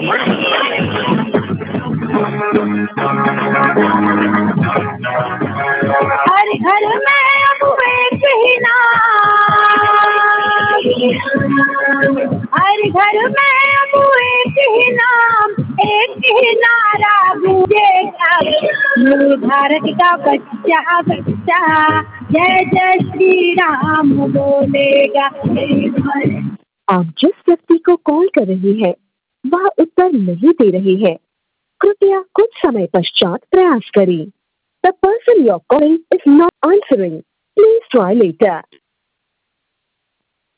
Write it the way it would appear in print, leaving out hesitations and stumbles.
हर घर में अब एक ही नाम, हर घर में अब एक ही नाम, एक ही नारा गूंजेगा, ये भारत का बच्चा बच्चा जय जय श्री राम बोलेगा। आप जिस व्यक्ति को कॉल कर रही है वह उत्तर नहीं दे रही है, कृपया कुछ समय पश्चात प्रयास करें। The person you're calling is not answering. Please try later.